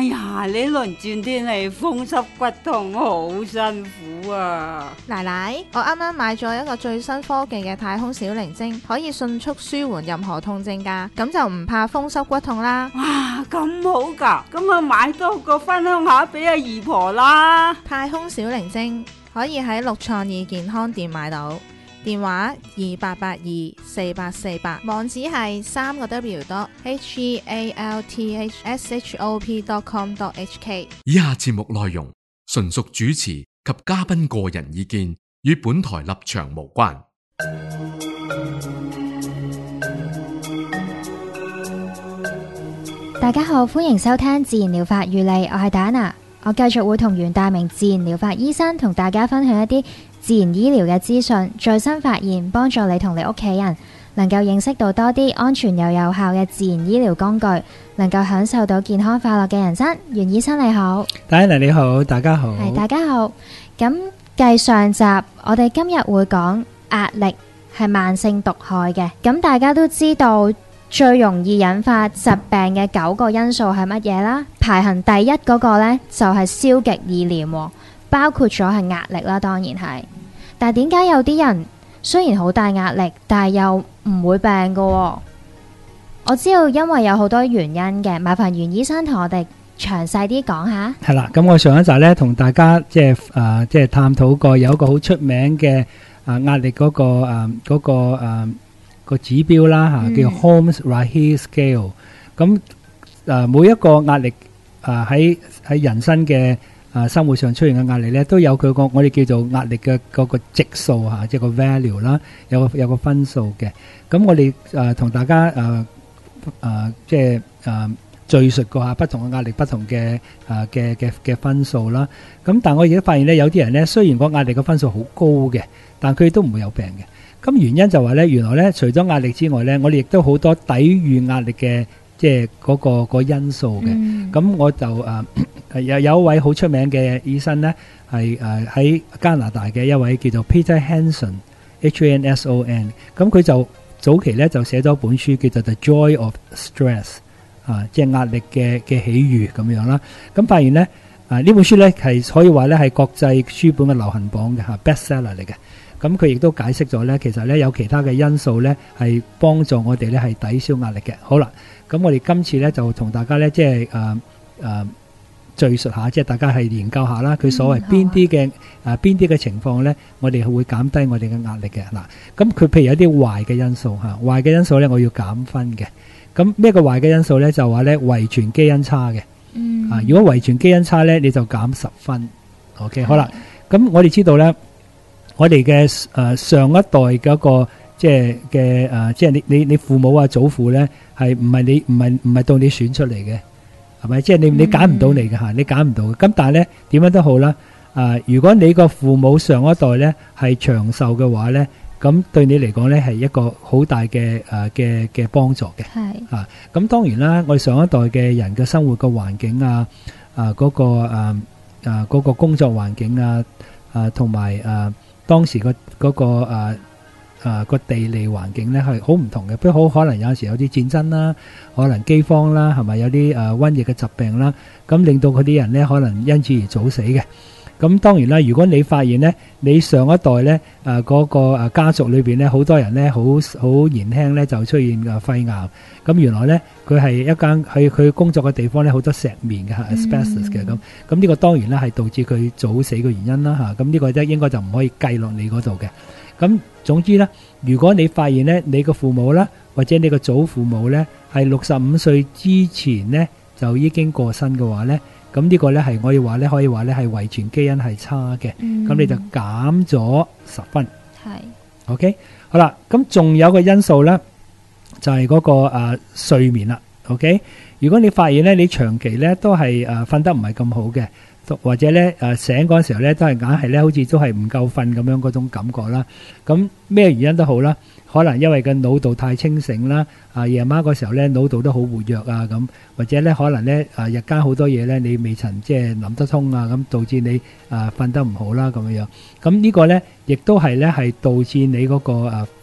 呀，呢輪轉天氣風濕骨痛好辛苦啊！ 奶奶，我啱啱買咗一個最新科技嘅太空小靈精，可以迅速舒緩任何痛症㗎，咁就唔怕風濕骨痛啦。 哇，咁好㗎，咁啊買多個分享下俾阿姨婆啦。 太空小靈精可以喺六創意健康店買到，電話28824848，網址係www.healthshop.com.hk。 以下節目內容純屬主持及嘉賓個人意見，與本台立場無關。 大家好，歡迎收聽自然療法與你，我係戴安娜。我繼續會同袁大明自然療法醫生同大家分享一啲自然醫療嘅資訊、最新發現，幫助你同你屋企人能夠認識到多啲安全又有效嘅自然醫療工具，能夠享受到健康快樂嘅人生。袁醫生你好。 戴安娜你好，大家好。 係大家好。咁繼上集，我哋今日會講壓力係慢性毒害嘅。咁大家都知道最容易引發疾病嘅9個因素係乜嘢啦？排行第一嗰個呢，就係消極意念，包括咗係壓力啦，當然係。但係點解有啲人雖然好大壓力，但係又唔會病㗎喎？我知道因為有好多原因嘅，麻煩袁醫生同我哋詳細啲講下。 係啦，咁我上一集呢同大家即係探討過有一個好出名嘅壓力嗰個指標啦嚇，叫 Holmes-Rahe Scale。咁每一個壓力喺人生嘅生活上出現嘅壓力咧，都有佢個我哋叫做壓力嘅嗰個值數嚇，即係個 value 啦，有個分數嘅。咁我哋同大家即係敘述過下不同嘅壓力、不同嘅分數啦。咁但係我而家發現咧，有啲人咧雖然個壓力嘅分數好高嘅，但佢都唔會有病嘅。咁原因就話咧，原來咧除咗壓力之外咧，我哋亦都好多抵禦壓力嘅，即係嗰個因素嘅。咁我就有一位好出名嘅醫生咧，係喺加拿大嘅一位叫做 Peter Hanson Hanson。咁佢就早期咧就寫咗本書叫做 The Joy of Stress， 即係壓力嘅喜悅咁樣啦。咁發現咧呢本書咧係可以話咧係國際書本嘅流行榜嘅bestseller 嚟嘅。咁佢亦都解釋咗咧，其實咧有其他嘅因素咧係幫助我哋咧係抵消壓力嘅。好啦，咁我哋今次咧就同大家咧即係敘述下，即係大家係研究下啦。佢所謂邊啲嘅情況咧，我哋會減低我哋嘅壓力嘅。嗱，咁佢譬如有啲壞嘅因素嚇，壞嘅因素咧我要減分嘅。咁咩個壞嘅因素咧？就話咧遺傳基因差嘅。如果遺傳基因差咧，你就減10分。OK， 好啦，咁我哋知道咧。我哋嘅上一代嗰個即係你父母啊祖父咧係唔係到你選出嚟嘅，係咪？即係你揀唔到嚟嘅嚇，你揀唔到嘅。咁但係咧點樣都好啦，如果你個父母上一代咧係長壽嘅話咧，咁對你嚟講咧係一個好大嘅幫助嘅。係咁當然啦，我哋上一代嘅人嘅生活嘅環境嗰個工作環境同埋當時個地理環境咧係好唔同嘅，不過好可能有時有啲戰爭啦，可能饑荒啦，係咪有啲瘟疫嘅疾病啦，咁令到佢啲人咧可能因此而早死嘅。咁當然啦，如果你發現咧，你上一代咧嗰個家族裏邊咧好多人咧好年輕咧就出現肺癌，咁原來咧佢係一間佢工作嘅地方咧好多石棉嘅asbestos 嘅，咁呢個當然啦係導致佢早死嘅原因啦嚇，咁呢個應該就唔可以計落你嗰度嘅。咁總之咧，如果你發現咧你個父母啦或者你個祖父母咧係65歲之前咧就已經過身嘅話咧，咁呢個咧係可以話咧係遺傳基因係差嘅，咁你就減咗10分。係 OK， 好啦，咁仲有個因素咧，就係嗰個睡眠啦。OK， 如果你發現咧你長期咧都係瞓得唔係咁好嘅，或者咧醒嗰陣時候咧都係硬係咧好似都係唔夠瞓咁樣嗰種感覺啦。咁咩原因都好啦，可能因為個腦度太清醒啦，夜晚嗰時候咧腦度都好活躍啊咁，或者咧可能咧日間好多嘢咧你未曾即係諗得通啊，咁導致你瞓得唔好啦咁樣。咁呢個咧亦都係咧係導致你嗰個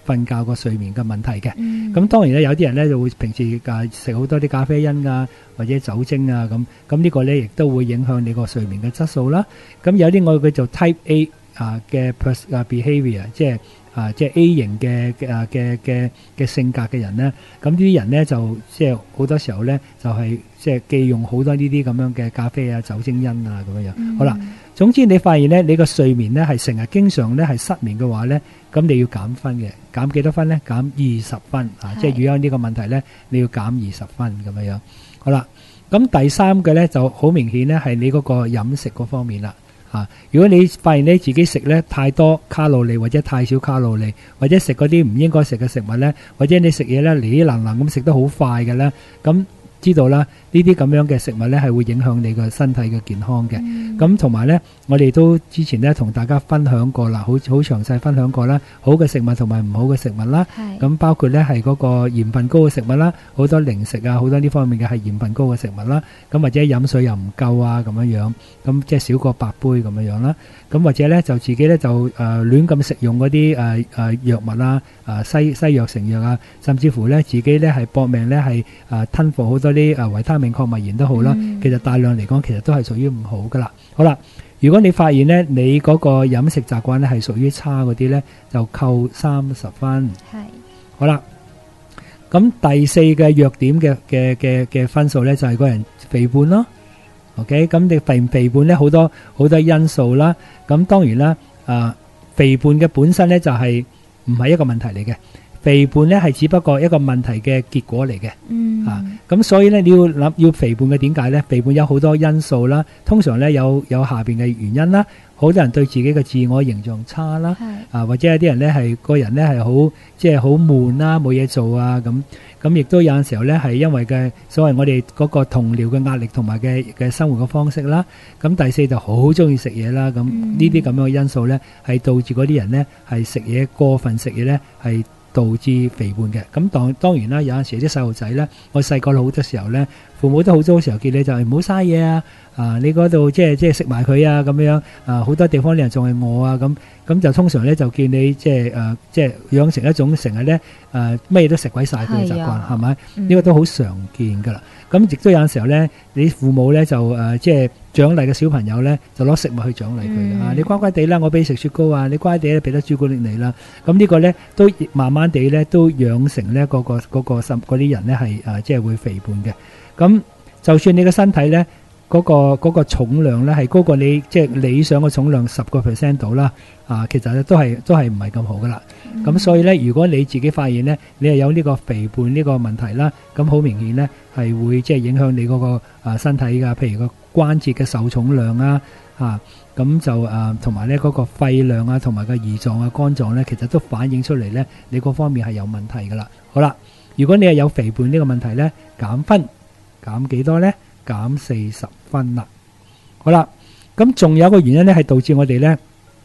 瞓覺個睡眠嘅問題嘅。咁當然咧，有啲人咧就會平時食好多啲咖啡因啊，或者酒精啊咁呢個咧亦都會影響你個睡眠嘅質素啦。咁有啲我叫做 Type A 嘅behavior， 即係 A 型嘅性格嘅人咧，咁呢啲人咧就即係好多時候咧就係即係忌用好多呢啲咁樣嘅咖啡啊、酒精因啊咁樣。好啦，總之你發現咧你個睡眠咧係成日經常咧係失眠嘅話咧，咁你要減分嘅，減幾多分咧？減20分即係如果呢個問題咧，你要減20分咁樣。好啦，咁第三個咧就好明顯咧係你嗰個飲食嗰方面啦。如果你發現你自己食咧太多卡路里或者太少卡路里，或者食嗰啲唔應該食嘅食物咧，或者你食嘢咧哩能咁食得好快嘅咧，咁知道啦，呢啲咁樣嘅食物咧係會影響你個身體嘅健康嘅。咁同埋咧，我哋都之前咧同大家分享過啦，好詳細分享過啦，好嘅食物同埋唔好嘅食物啦。咁包括咧係嗰個鹽分高嘅食物啦，好多零食啊，好多呢方面嘅係鹽分高嘅食物啦。咁或者飲水又唔夠啊咁樣，咁即係少過8杯咁樣啦。咁或者咧就自己咧就亂咁食用嗰啲藥物啦，西藥成藥啊，甚至乎咧自己咧係搏命咧係吞服好多啲維他命礦物鹽都好啦。其實大量嚟講，其實都係屬於唔好噶啦。好啦，如果你發現咧你嗰個飲食習慣咧係屬於差嗰啲咧，就扣30分。係。好啦，咁第4個弱點嘅分數咧就係個人肥胖咯。OK， 咁你肥唔肥胖咧好多因素啦。咁當然啦，肥胖嘅本身咧就係唔係一個問題嚟嘅。肥胖咧係只不過一個問題嘅結果嚟嘅。咁所以咧你要諗要肥胖嘅點解咧？肥胖有好多因素啦，通常咧有下邊嘅原因啦。好多人對自己嘅自我形象差啦，或者有啲人咧係個人咧係好即係好悶啦，冇嘢做啊咁亦都有陣時候咧係因為嘅所謂我哋嗰個同僚嘅壓力同埋嘅生活嘅方式啦。咁第4就好中意食嘢啦。咁呢啲咁樣嘅因素咧係導致嗰啲人咧係食嘢過分食嘢咧係導致肥胖嘅。咁當然啦，有陣時啲細路仔咧，我細個好多時候咧，父母都好多時候叫你就係唔好嘥嘢啊，你嗰度即係食埋佢啊咁樣好多地方啲人仲係餓啊咁就通常咧就叫你即係養成一種成日咧咩都食鬼晒佢嘅習慣，係咪？呢個都好常見噶啦。咁亦都有陣時候咧，你父母咧就即係獎勵嘅小朋友咧，就攞食物去獎勵佢嘅。你乖乖地啦，我俾你食雪糕啊，你乖地咧俾得朱古力你啦。咁呢個咧都慢慢地咧都養成咧嗰啲人咧係即係會肥胖嘅。咁就算你嘅身體咧嗰個重量咧係高過你即係理想嘅重量10% 度啦，其實咧都係唔係咁好噶啦。咁所以咧，如果你自己發現咧你係有呢個肥胖呢個問題啦，咁好明顯咧係會即係影響你嗰個身體噶，譬如個關節嘅受重量啊，咁就同埋咧嗰個肺量啊，同埋個胰臟啊、肝臟咧，其實都反映出嚟咧你嗰方面係有問題噶啦。好啦，如果你係有肥胖呢個問題咧，減分減幾多咧？減40分啦。好啦，咁仲有一個原因咧，係導致我哋咧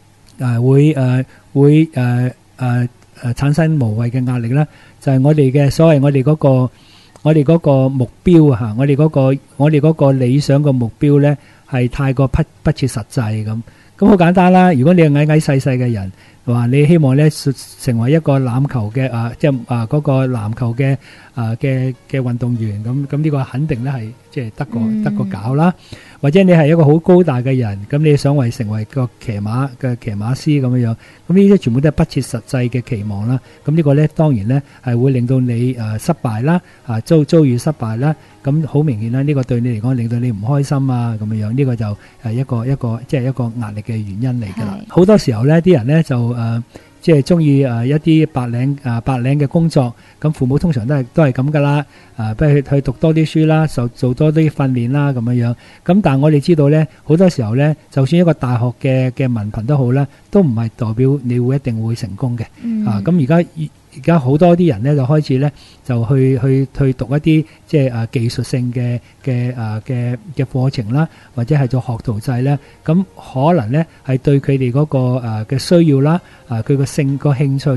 會產生無謂嘅壓力啦，就係我哋嘅所謂我哋嗰個目標啊，我哋嗰個理想嘅目標咧係太過不切實際咁。咁好簡單啦，如果你係矮矮細細嘅人，話你希望咧成為一個籃球嘅即係嗰個籃球嘅運動員，咁呢個肯定咧係即係得個搞啦。或者你係一個好高大嘅人，咁你想成為個騎馬師咁樣，咁呢啲全部都係不切實際嘅期望啦。咁呢個咧當然咧係會令到你失敗啦，遭遇失敗啦。咁好明顯啦，呢個對你嚟講令到你唔開心啊咁樣，呢個就係一個即係一個壓力嘅原因嚟㗎啦。好多時候咧，啲人咧就即係中意一啲白領嘅工作，咁父母通常都係咁噶啦，不如去讀多啲書啦，做多啲訓練啦咁樣。咁但係我哋知道咧，好多時候咧，就算一個大學嘅文憑都好啦，都唔係代表你會一定會成功嘅。咁而家好多啲人咧就開始咧就去讀一啲即係技術性嘅課程啦，或者係做學徒制咧，咁可能咧係對佢哋嗰個嘅需要啦，佢個興趣啦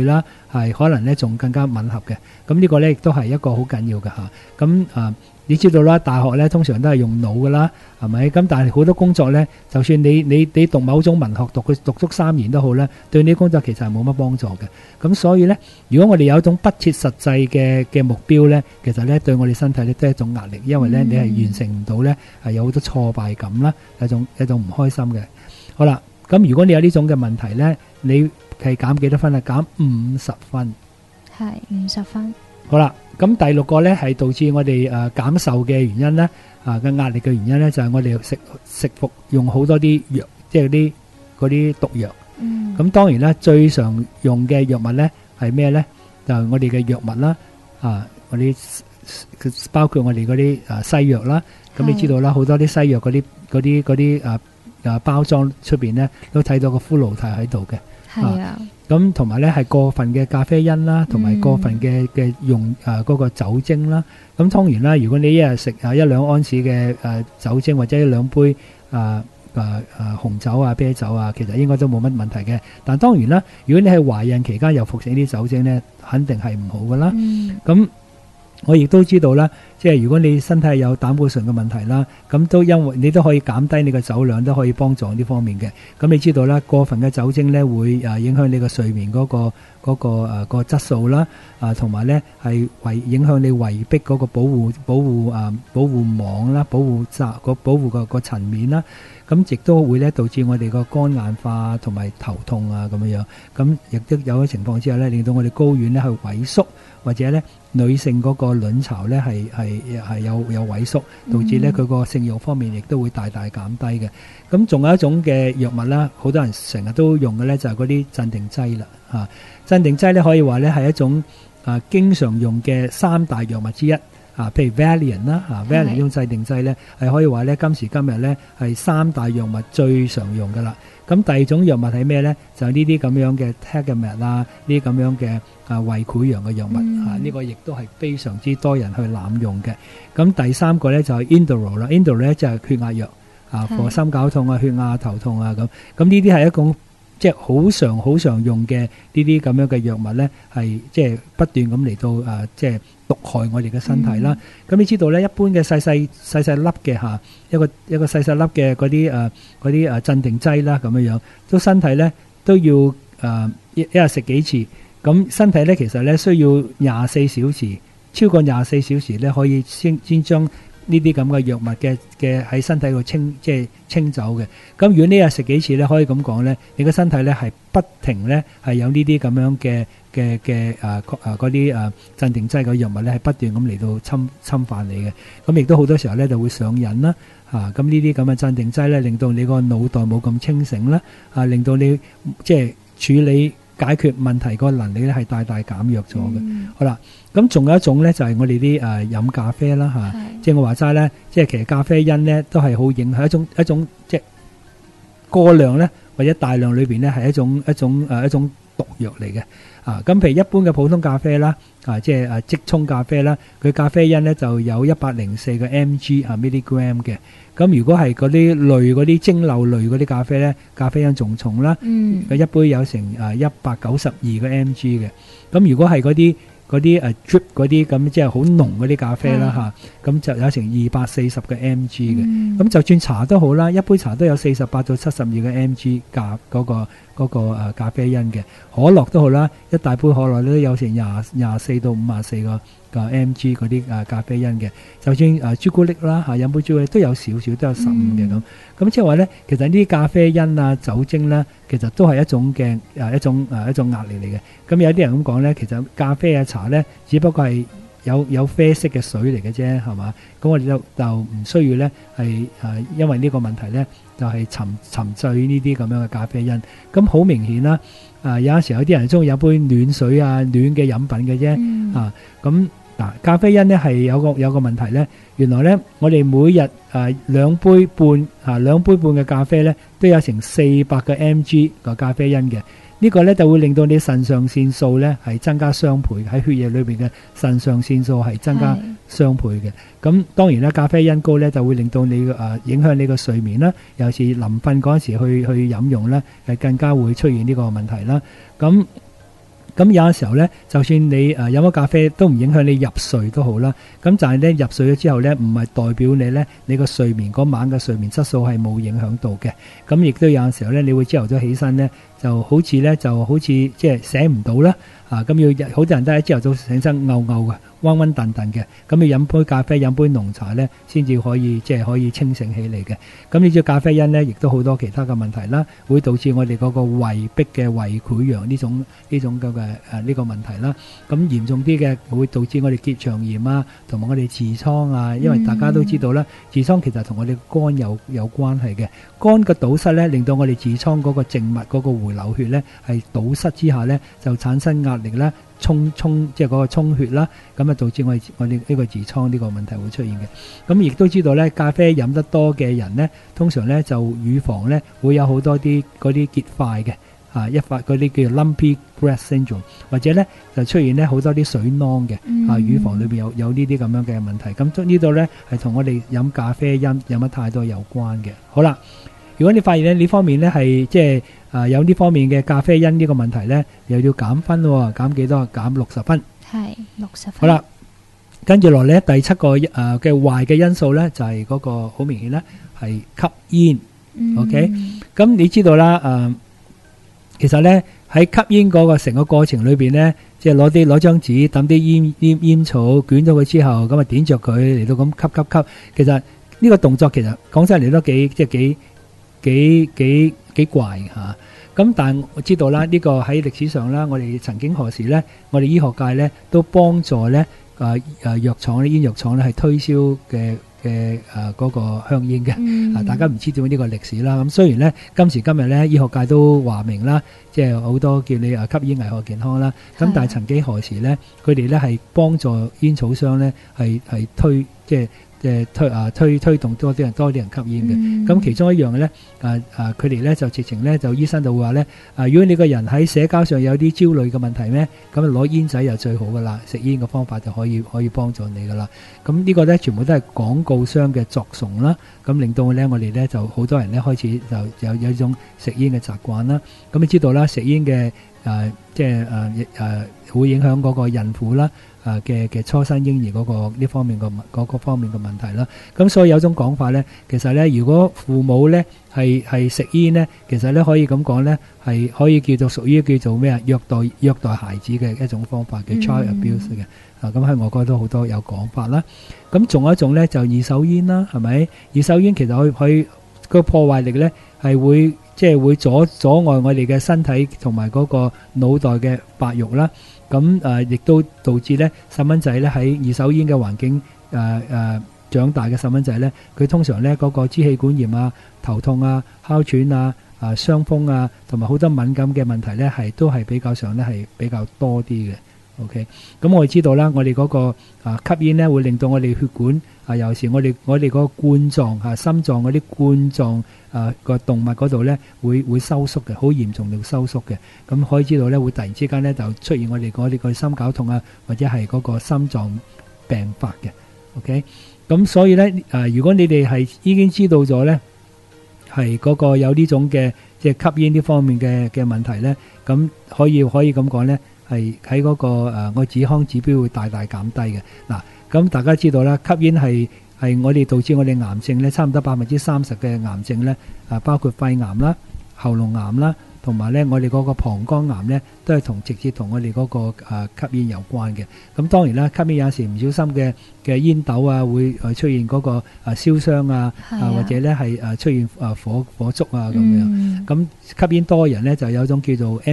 係可能咧仲更加吻合嘅。咁呢個咧亦都係一個好緊要嘅嚇。咁你知道啦，大學咧通常都係用腦噶啦，係咪？咁但係好多工作咧，就算你讀某種文學讀足3年都好咧，對你工作其實係冇乜幫助嘅。咁所以咧，如果我哋有一種不切實際嘅目標咧，其實咧對我哋身體咧都係一種壓力，因為咧你係完成唔到咧，係有好多挫敗感啦，一種唔開心嘅。好啦，咁如果你有呢種嘅問題咧，你係減幾多分啊？減50分。 係50分。 好啦，咁第6個咧係導致我哋減瘦嘅原因咧，嘅壓力嘅原因咧就係我哋食服用好多啲藥，即係嗰啲毒藥。咁當然啦，最常用嘅藥物咧係咩咧？就係我哋嘅藥物啦，嗰啲包括我哋嗰啲西藥啦。咁你知道啦，好多啲西藥嗰啲包裝出邊咧都睇到個骷髏體喺度嘅。係啊。咁同埋咧係過分嘅咖啡因啦，同埋過分嘅用嗰個酒精啦。咁當然啦，如果你一日食1-2安士嘅酒精或者1-2杯紅酒啊、啤酒啊，其實應該都冇乜問題嘅。但當然啦，如果你喺懷孕期間又服食呢啲酒精咧，肯定係唔好噶啦。咁我亦都知道啦，即係如果你身體有膽固醇嘅問題啦，咁都因為你都可以減低你嘅酒量，都可以幫助呢方面嘅。咁你知道啦，過分嘅酒精咧會影響你個睡眠嗰個質素啦，同埋咧係影響你胃壁嗰個保護網啦，保護個層面啦。咁亦都會咧導致我哋個肝硬化同埋頭痛啊咁樣。咁亦都有嘅情況之下咧，令到我哋睾丸咧係萎縮，或者咧女性嗰個卵巢咧係有萎縮，導致咧佢個性慾方面亦都會大大減低嘅。咁仲有一種嘅藥物啦，好多人成日都用嘅咧就係嗰啲鎮定劑啦。鎮定劑咧可以話咧係一種經常用嘅3大藥物之一。譬如 Valium 啦，Valium 呢種鎮定劑咧係可以話咧今時今日咧係3大藥物最常用噶啦。咁第二種藥物係咩咧？就係呢啲咁樣嘅 Tagamet 啦，呢啲咁樣嘅胃潰瘍嘅藥物呢個亦都係非常之多人去濫用嘅。咁第3個咧就係 Indorol 啦，Indorol 咧就係血壓藥，for 心絞痛啊、血壓、頭痛啊咁。咁呢啲係一種即係好常用嘅呢啲咁樣嘅藥物咧，係即係不斷咁嚟到即係毒害我哋嘅身體啦。咁你知道咧，一般嘅細細粒嘅一個細細粒嘅嗰啲鎮定劑啦，咁樣都身體咧都要一日食幾次。咁身體咧其實咧需要24小時，超過24小時咧可以先將呢啲咁嘅藥物嘅喺身體度清走嘅。咁如果呢日食幾次咧，可以咁講咧，你個身體咧係不停咧係有呢啲咁樣嘅嗰啲鎮定劑嘅藥物咧係不斷咁嚟到侵犯你嘅。咁亦都好多時候咧就會上癮啦。咁呢啲咁嘅鎮定劑咧，令到你個腦袋冇咁清醒啦，令到你即係處理解決問題個能力咧係大大減弱咗嘅。好啦，咁仲有一種咧就係我哋啲飲咖啡啦即係我話齋咧，即係其實咖啡因咧都係好影響一種即係過量咧或者大量裏邊咧係一種毒藥嚟嘅。咁譬如一般嘅普通咖啡啦，即係即沖咖啡啦，佢咖啡因咧就有104個 mg milligram 嘅。咁如果係嗰啲蒸餾類嗰啲咖啡咧，咖啡因仲重啦。佢一杯有成192個 mg 嘅。咁如果係嗰啲drip 嗰啲咁即係好濃嗰啲咖啡啦咁就有成240個 mg 嘅。咁就算茶都好啦，一杯茶都有48到72個 mg 嗰個咖啡因嘅。可樂都好啦，一大杯可樂都有成24到54個 mg 嗰啲咖啡因嘅。就算朱古力啦飲杯朱古力都有少少都有15嘅咁。咁即係話咧，其實呢啲咖啡因啊、酒精咧，其實都係一種嘅一種壓力嚟嘅。咁有啲人咁講咧，其實咖啡啊、茶咧，只不過係有啡色嘅水嚟嘅啫，係嘛？咁我哋就唔需要咧係因為呢個問題咧，就係沉醉呢啲咁樣嘅咖啡因。咁好明顯啦，有陣時有啲人中意飲杯暖水啊、暖嘅飲品嘅啫。咁咖啡因咧係有個問題咧，原來咧我哋每日2杯半嘅咖啡咧，都有成400個 mg 個咖啡因嘅。呢個咧就會令到你腎上腺素咧係增加雙倍，喺血液裏邊嘅腎上腺素係增加雙倍嘅。咁當然啦，咖啡因高咧就會令到你影響你個睡眠啦，尤其是臨瞓嗰陣時去飲用咧，係更加會出現呢個問題啦。咁咁有陣時候咧，就算你飲咗咖啡都唔影響你入睡都好啦。咁但係咧入睡咗之後咧，唔係代表你咧你個睡眠嗰晚嘅睡眠質素係冇影響到嘅。咁亦都有陣時候咧，你會朝頭早起身咧，就好似即係醒唔到啦。咁要好多人都喺朝頭早醒身嘔嘅，暈暈頓頓嘅。咁要飲杯咖啡、飲杯濃茶咧，先至可以可以清醒起嚟嘅。咁呢隻咖啡因咧，亦都好多其他嘅問題啦，會導致我哋嗰個胃壁嘅胃潰瘍呢種嘅呢個問題啦。咁嚴重啲嘅會導致我哋結腸炎啊，同埋我哋痔瘡啊。因為大家都知道啦，痔瘡其實同我哋肝有關係嘅。肝嘅堵塞咧，令到我哋痔瘡嗰個靜脈嗰個回流血咧係堵塞之下咧，就產生壓力咧，即係嗰個充血啦，咁啊導致我哋呢個痔瘡呢個問題會出現嘅。咁亦都知道咧，咖啡飲得多嘅人咧，通常咧就乳房咧會有好多啲嗰啲結塊嘅，一塊嗰啲叫做 lumpy breast syndrome， 或者咧就出現咧好多啲水囊嘅，乳房裏邊有呢啲咁樣嘅問題。咁呢度咧係同我哋飲咖啡因飲得太多有關嘅。好啦，如果你發現咧呢方面咧係即係有呢方面嘅咖啡因呢個問題咧，又要減分喎，減幾多？減60分。 係60分。 好啦，跟住落嚟第7個嘅壞嘅因素咧，就係嗰個好明顯咧係吸煙。OK， 咁你知道啦，其實咧喺吸煙嗰個成個過程裏邊咧，即係攞張紙抌啲煙草捲咗佢之後，咁啊點着佢嚟到咁吸。其實呢個動作其實講真嚟都幾怪嚇。咁但係我知道啦，呢個喺歷史上啦，我哋曾經何時咧，我哋醫學界咧都幫助咧藥廠咧煙藥廠咧係推銷嘅嗰個香煙嘅。大家唔知道呢個歷史啦。咁雖然咧今時今日咧醫學界都話明啦，即係好多叫你吸煙危害健康啦。咁但係曾幾何時咧，佢哋咧係幫助煙草商咧係推推動多啲人吸煙嘅。咁其中一樣嘅咧，佢哋咧就直情咧就醫生就會話咧，如果你個人喺社交上有啲焦慮嘅問題咧，咁攞煙仔就最好噶啦，食煙嘅方法就可以幫助你噶啦。咁呢個咧全部都係廣告商嘅作祟啦，咁令到咧我哋咧就好多人咧開始就有一種食煙嘅習慣啦。咁你知道啦，食煙嘅會影響嗰個孕婦啦。嘅初生嬰兒嗰個呢方面個方面嘅問題啦。咁所以有種講法咧，其實咧如果父母咧係食煙咧，其實咧可以咁講咧，係可以叫做屬於叫做咩啊虐待孩子嘅一種方法嘅 child abuse 嘅。咁喺外國都好多有講法啦。咁仲有一種咧就二手煙啦，係咪？二手煙其實佢個破壞力咧係會會阻礙我哋嘅身體同埋嗰個腦袋嘅發育啦。咁亦都導致咧細蚊仔咧喺二手煙嘅環境長大嘅細蚊仔咧，佢通常咧嗰個支氣管炎啊、頭痛啊、哮喘啊、傷風啊，同埋好多敏感嘅問題咧，都係比較上咧係比較多啲嘅。OK， 咁我哋知道啦，我哋嗰個吸煙咧會令到我哋血管尤其是我哋嗰個冠狀心臟嗰啲冠狀個動脈嗰度咧會收縮嘅，好嚴重到收縮嘅。咁可以知道咧會突然之間咧就出現我哋個心絞痛啊，或者係嗰個心臟病發嘅。OK， 咁所以咧如果你哋係已經知道咗咧係嗰個有呢種嘅即係吸煙呢方面嘅問題咧，咁可以咁講咧。係喺嗰個我健康指標會大大減低嘅。嗱，咁大家知道啦，吸煙係我哋導致我哋癌症咧，差唔多30%嘅癌症咧，包括肺癌啦、喉嚨癌啦，同埋咧我哋嗰個膀胱癌咧，都係直接同我哋嗰個吸煙有關嘅。咁當然啦，吸煙有時唔小心嘅煙斗會出現嗰個燒傷啊，或者咧係出現火燭啊咁樣。咁吸煙多嘅人咧就有一種叫做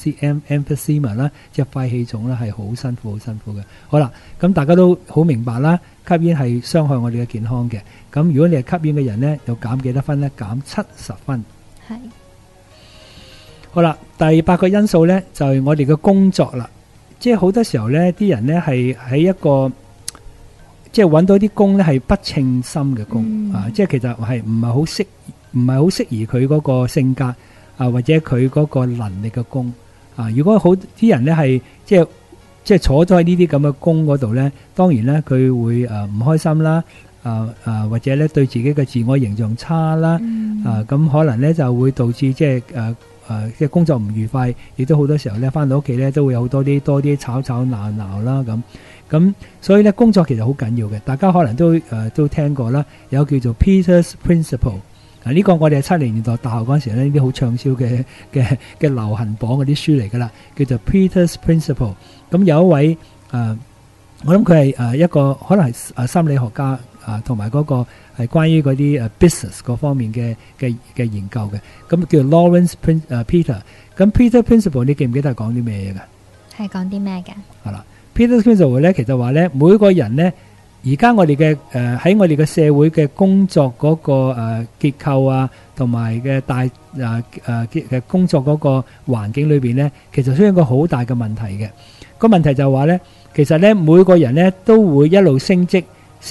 emphysema 啦，即係肺氣腫啦，係好辛苦嘅。好啦，咁大家都好明白啦，吸煙係傷害我哋嘅健康嘅。咁如果你係吸煙嘅人咧，就減幾多分咧？減70分。係。好啦，第8個因素咧就係我哋嘅工作啦。即係好多時候咧，啲人咧係喺一個即係揾到啲工咧係不稱心嘅工即係其實係唔係好適宜佢嗰個性格或者佢嗰個能力嘅工如果好啲人咧係即係坐咗喺呢啲咁嘅工嗰度咧，當然咧佢會唔開心啦，或者咧對自己嘅自我形象差啦，咁可能咧就會導致即係即係工作唔愉快，亦都好多時候咧翻到屋企咧都會有多啲吵吵鬧鬧啦咁，所以咧工作其實好緊要嘅。大家可能都聽過啦，有叫做 Peter's Principle。呢個我哋係70年代大學嗰陣時咧，呢啲好暢銷嘅流行榜嗰啲書嚟噶啦，叫做 Peter's Principle。咁有一位我諗佢係一個可能係心理學家同埋嗰個係關於嗰啲business 嗰方面嘅研究嘅。咁叫 Lawrence Peter。咁 Peter Principle 你記唔記得係講啲咩嘢㗎？ 係講啲咩嘅？ 係啦 ，Peter Principle 咧，其實話咧，每個人咧，而家我哋嘅喺我哋嘅社會嘅工作嗰個結構啊，同埋嘅嘅工作嗰個環境裏邊咧，其實出現一個好大嘅問題嘅。個問題就係話咧，其實咧每個人咧都會一路升職，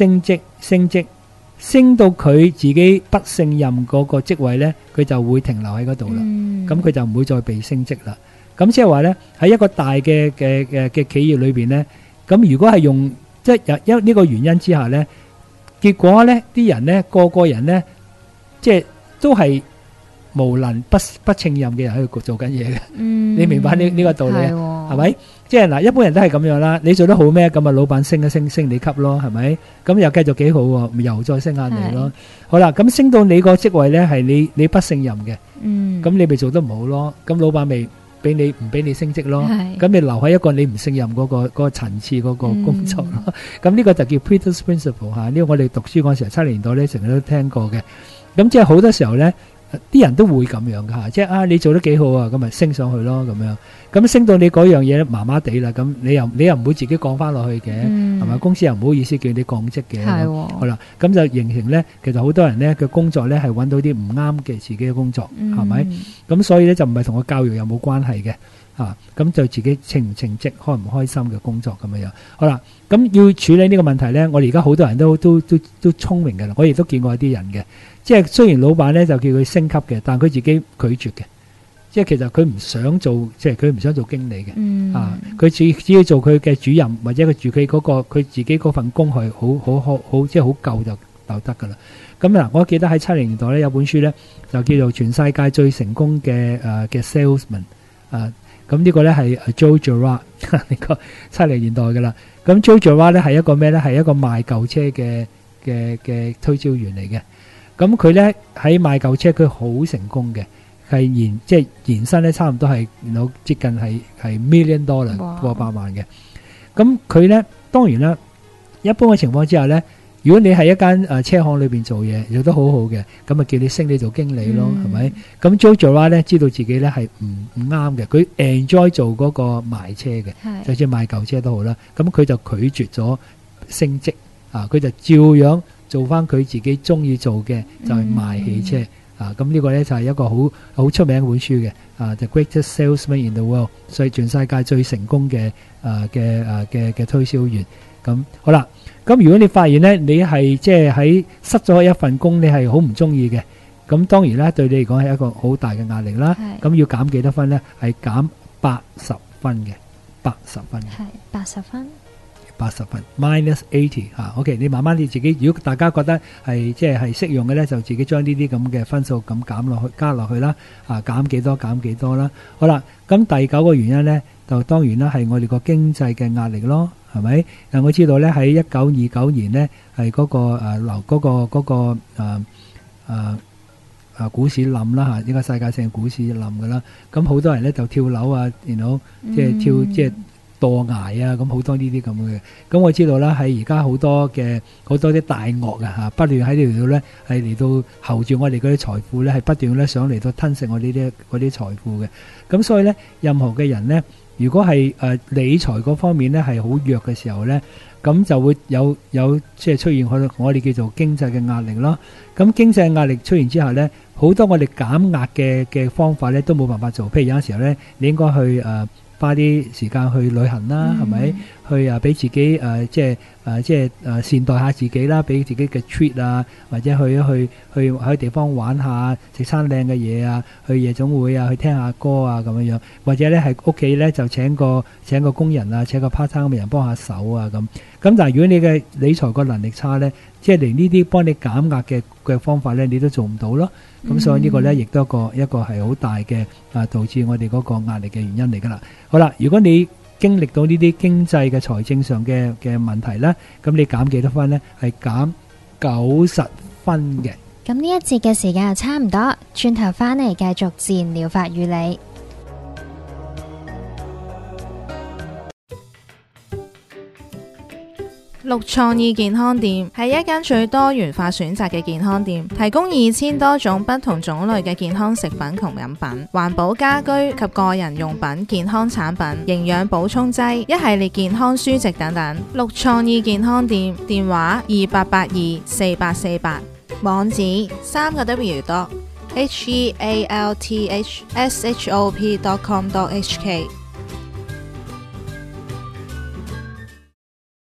升到佢自己不勝任嗰個職位咧，佢就會停留喺嗰度啦。咁佢就唔會再被升職啦。咁即係話咧，喺一個大嘅企業裏邊咧，咁如果係用即係因呢個原因之下咧，結果咧啲人咧個人咧，即係都係無能不勝任嘅人喺度做緊嘢嘅。你明白呢個道理啊？係咪？即係嗱，一般人都係咁樣啦。你做得好咩？咁啊，老闆升你級咯，係咪？咁又繼續幾好喎，咪又再升下你咯。好啦，咁升到你個職位咧係你不勝任嘅，咁你咪做得唔好咯。咁老闆咪唔俾你升職咯。咁你留喺一個你唔勝任嗰個層次嗰個工作咯。咁呢個就叫 Peter's Principle 嚇。呢個我哋讀書嗰陣時，70年代咧成日都聽過嘅。咁即係好多時候咧，啲人都會咁樣噶嚇，即係你做得幾好啊，咁咪升上去咯咁樣。咁升到你嗰樣嘢麻麻地啦，咁你又唔會自己降翻落去嘅，係咪？公司又唔好意思叫你降職嘅。好啦，咁就形成咧，其實好多人咧嘅工作咧係揾到啲唔啱嘅自己嘅工作，係咪？咁所以咧就唔係同個教育有冇關係嘅。咁就自己稱唔稱職、開唔開心嘅工作咁樣。好啦，咁要處理呢個問題咧，我哋而家好多人都聰明嘅啦，我亦都見過一啲人嘅，即係雖然老闆咧就叫佢升級嘅，但佢自己拒絕嘅，即係其實佢唔想做，即係佢唔想做經理嘅。佢只要做佢嘅主任，或者佢住佢嗰個佢自己嗰份工係好即係好夠就得噶啦。咁嗱，我記得喺70年代咧有本書咧就叫做《全世界最成功嘅salesman》。咁呢個咧係 Joe Girard 呢個70年代噶啦。咁 Joe Girard 咧係一個咩咧？係一個賣舊車嘅推銷員嚟嘅。咁佢咧喺賣舊車，佢好成功嘅，係延伸咧差唔多係接近係$1 million 過百萬嘅。咁佢咧當然啦，一般嘅情況之下咧，如果你喺一間車行裏邊做嘢，做得好好嘅，咁咪叫你升你做經理咯，係咪？咁 Joe Girard 咧知道自己咧係唔啱嘅，佢 enjoy 做嗰個賣車嘅，就算賣舊車都好啦。咁佢就拒絕咗升職佢就照樣做翻佢自己中意做嘅，就係賣汽車咁呢個咧就係一個好出名嘅本書嘅The Greatest Salesman in the World， 所以全世界最成功嘅推銷員。咁好啦，咁如果你發現咧，你係即係喺失咗一份工，你係好唔中意嘅，咁當然啦，對你嚟講係一個好大嘅壓力啦。咁要減幾多分咧？係減80分嘅，80分嘅。 係80分。 80分 -80 OK， 你慢慢你自己，如果大家覺得係即係適用嘅咧，就自己將呢啲咁嘅分數咁減落去，加落去啦。減幾多啦。好啦，咁第9個原因咧，就當然啦，係我哋個經濟嘅壓力咯。係咪？我知道咧喺1929年咧係嗰個股市冧啦嚇，呢個世界性股市冧噶啦。咁好多人咧就跳樓啊，即係墮崖啊，咁好多呢啲咁嘅。咁我知道啦，喺而家好多啲大鱷啊嚇，不斷喺呢度咧係嚟到候住我哋嗰啲財富咧，係不斷咧想嚟到吞食我哋嗰啲財富嘅。咁所以咧，任何嘅人咧，如果係理財嗰方面咧係好弱嘅時候咧，咁就會有即係出現我哋叫做經濟嘅壓力咯。咁經濟壓力出現之後咧，好多我哋減壓嘅方法咧都冇辦法做。譬如有陣時候咧，你應該去花啲時間去旅行啦，係咪？ 俾自己善待下自己啦，俾自己嘅 treat 啊，或者去喺地方玩下，食餐靚嘅嘢啊，去夜總會啊，去聽下歌啊咁樣樣，或者咧係屋企咧就請個工人啊，請個 part time 嘅人幫下手啊咁。咁但係如果你嘅理財個能力差咧，即係連呢啲幫你減壓嘅方法咧，你都做唔到咯。咁所以呢個咧亦都一個係好大嘅導致我哋嗰個壓力嘅原因嚟噶啦。好啦，如果你經歷到呢啲經濟嘅財政上嘅問題咧，咁你減幾多分呢？係減90分嘅。 咁呢一節嘅時間就差唔多，轉頭返嚟繼續自然療法與你。 綠創意健康店係一間最多元化選擇嘅健康店，提供2000多種不同種類嘅健康食品同飲品、環保家居及個人用品、健康產品、營養補充劑、一系列健康書籍等等。綠創意健康店電話28824848，網址3W.healthshop.com.hk。